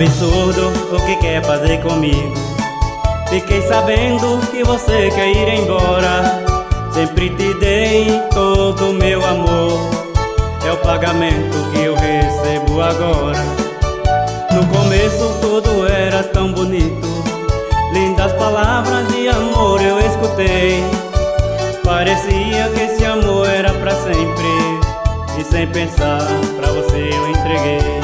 absurdo o que quer fazer comigo. Fiquei sabendo que você quer ir embora. Sempre te dei todo o meu amor. É o pagamento que eu recebo agora. No começo tudo era tão bonito. Lindas palavras de amor eu escutei. Parecia que esse amor era pra sempre. E sem pensar, pra você eu entreguei.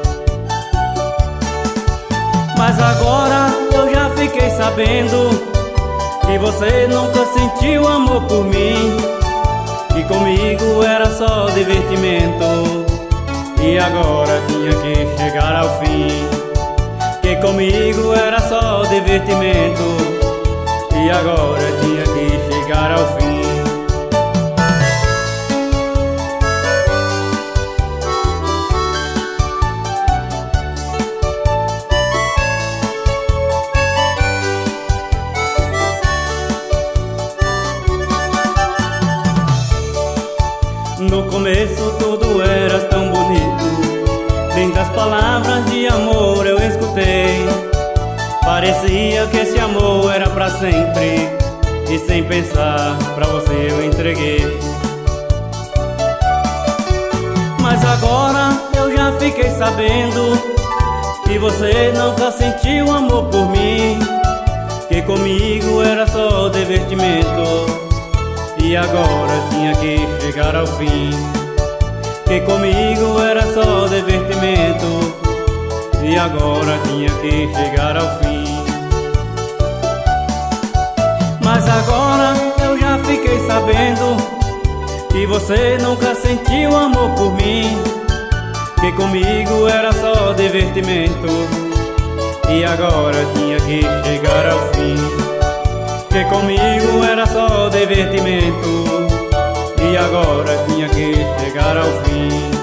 Mas agora eu já fiquei sabendo que você nunca sentiu amor por mim, que comigo era só divertimento. E agora tinha que chegar ao fim. Que comigo era só divertimento. E agora tinha que chegar ao fim. No começo tudo era tão bonito. Lindas palavras de amor eu escutei. Parecia que esse amor era pra sempre. E sem pensar, pra você eu entreguei. Mas agora eu já fiquei sabendo que você nunca sentiu amor por mim, que comigo era só divertimento. E agora tinha que chegar ao fim. Que comigo era só divertimento. E agora tinha que chegar ao fim. Mas agora eu já fiquei sabendo que você nunca sentiu amor por mim, que comigo era só divertimento. E agora tinha que chegar ao fim. Que comigo era só divertimento. E agora tinha que chegar ao fim.